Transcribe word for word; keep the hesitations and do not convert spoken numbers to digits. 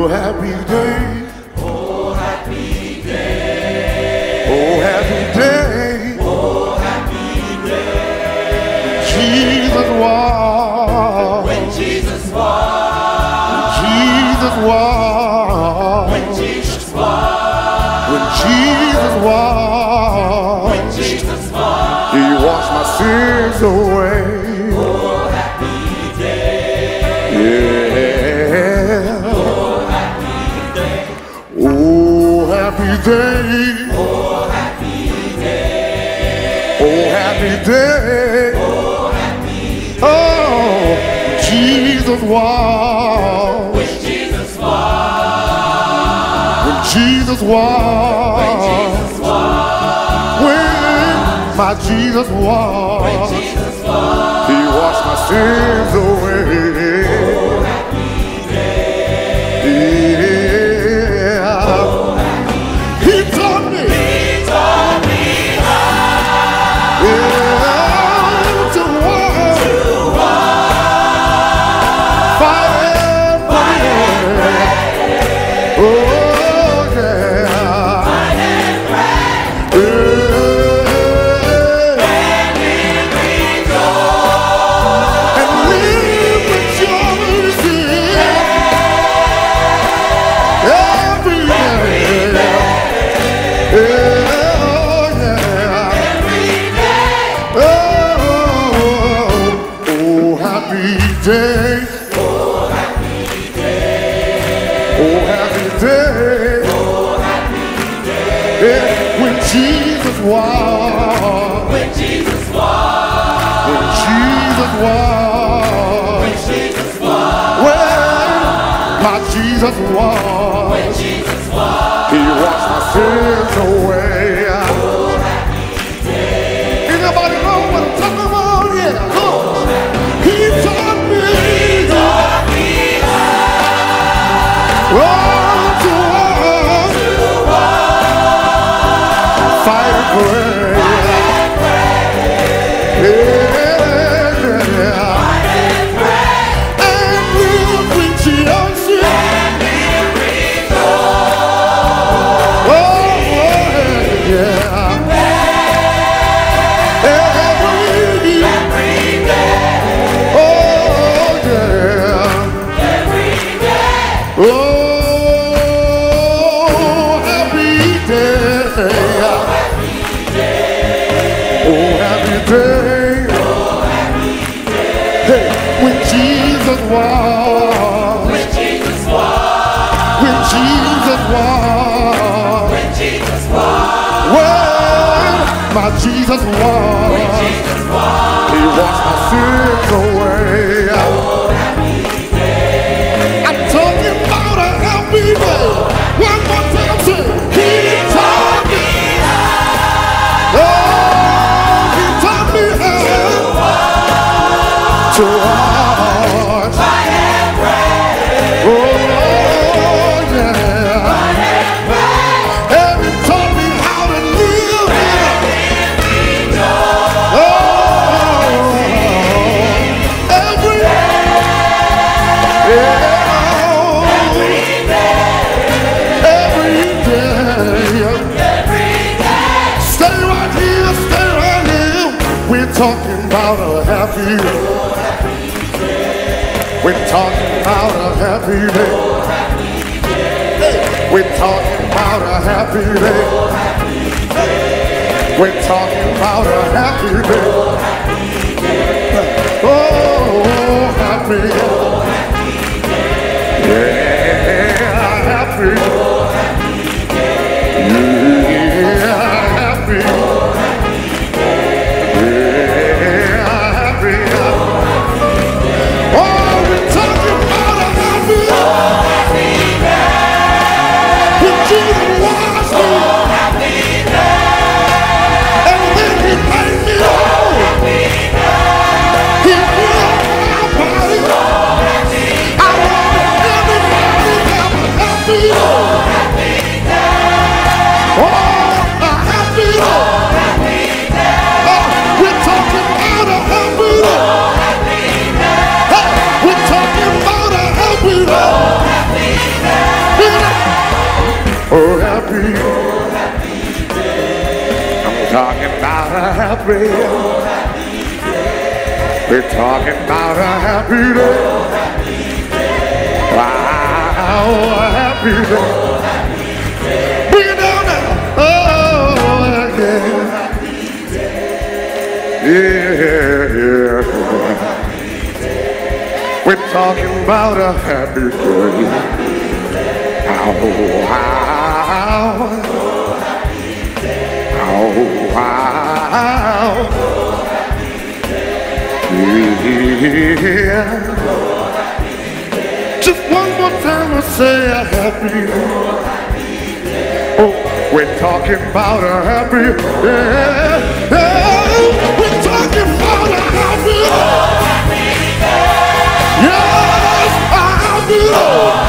happy day. Oh, happy day. Oh, happy day. Oh, happy day. Jesus was. When Jesus was. Jesus was. When Jesus was. When Jesus was. When Jesus was. He washed my sins away. Oh, happy day. Yeah. Oh, happy day. Oh, happy day. Oh, happy day. Oh, happy day. Oh, happy day. Oh, Jesus was. When Jesus was. When Jesus When was. Jesus was. When my Jesus When was. Jesus was. He washed my sins away. Oh, happy day. Yeah. Oh, happy He taught me. He taught me how Yeah, to walk. to walk. Fight, Fight and pray. Oh, yeah. Fight and pray. Yeah. And live rejoice. And live rejoicing every day. Yeah, oh, yeah. Every day. Oh, oh, happy day. Oh, happy day. Oh, happy day. Oh, happy day. Yeah, when Jesus was. When Jesus was. When Jesus was. When Jesus was. Well, my Jesus was. When Jesus was. He washed my sins away. Oh, happy day. Anybody know what I'm talking about? Yeah, come on. He taught me. He taught me how Oh, to walk. to walk. Fight and pray. Fight and pray. Yeah. Fight and pray. And live rejoicing. And live rejoice. Oh, yeah. Every Every day. oh, yeah. Every day. Oh, happy day. Happy day. Oh, happy day. Oh, happy day. Hey, when Jesus was. When Jesus was. When Jesus was. When Jesus was. Well, my Jesus When was. Jesus was. He washed my sins away. Oh, happy day. I'm talking about a happy day. One more time, say, He taught me. Oh, He taught me how to walk. Fight and pray. Oh, yeah. Fight and pray. And He taught me how to live. And live rejoice. Oh, every day. Yeah. Every day. Every day. Every day. Stay right here, stay right here. We're talking about a happy day. We're talking about a happy day. We're talking about a happy day. We're talking about a happy day. Oh, happy. Yeah, happy. Yeah, happy. Yeah, happy. Oh, we're talking about a happy day. When Jesus washed me, Happy day. and then He made me whole. Happy day. He healed my body. Oh, happy. I'm talking about a happy. We're talking about a happy day. Wow, a happy day. Bring it down now. Oh, yeah. Yeah, yeah. We're talking about a happy day. Ow, wow. Ow, wow. Yeah. Just one more time I say a happy day. Oh, we're talking about a happy day. Yeah. We're talking about a happy day. Yes, a happy day.